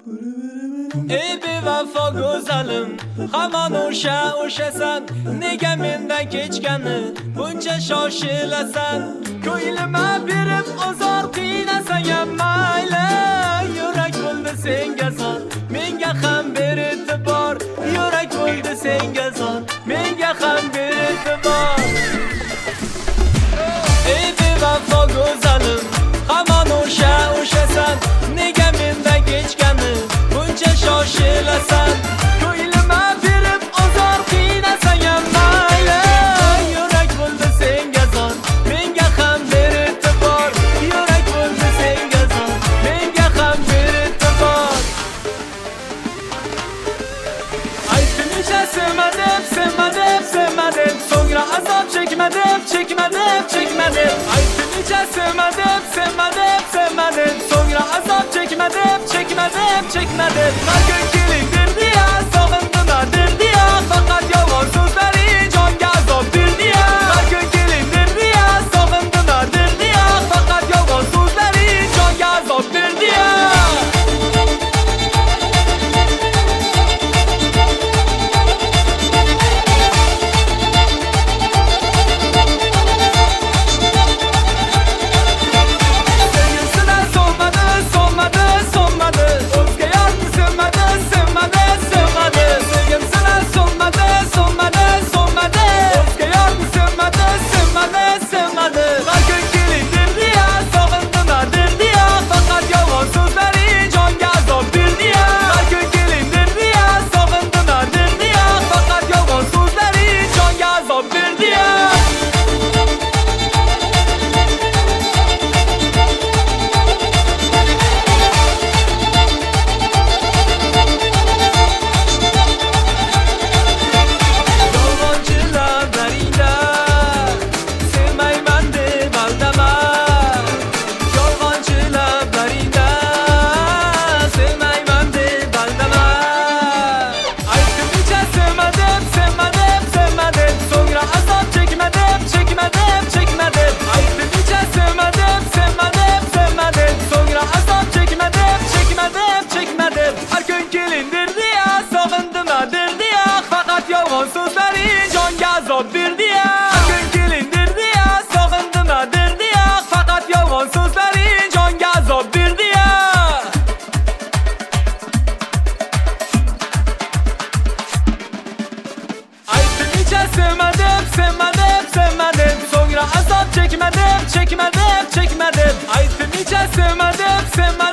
Ey bevafa go'zalim, hamon o'shasan, nega mendan kechgani buncha shoshilasan? Ko'ylima berib ozor qiynasan ham mayli, yurak bo'ldi senga zor, menga ham ber e'tibor. Yurak bo'ldi senga zor, menga ham ber e'tibor. Ey bevafa go'zalim, hamon o'shasan, nega mendan kechgani buncha shoshilasan? Ko'ylima berib ozor qiynasan ham mayli, yurak bo'ldi senga zor, menga ham ber e'tibor. Yurak bo'ldi senga zor, menga ham ber e'tibor. Aytguncha sevmadim, so'ngra azob chekmadim. Aytguncha sevmadim, so'ngra azob chekmadim. Har kun keling derdi-ya, sog'indim derdi-ya, faqat yolg'on so'zlaring jonga azob berdi-ya. Har kun keling derdi-ya, sog'indim derdi-ya, faqat yolg'on so'zlaring jonga azob berdi-ya. Sevmedim, so'ngra azob chekmadim. Aytdim, sevmadim.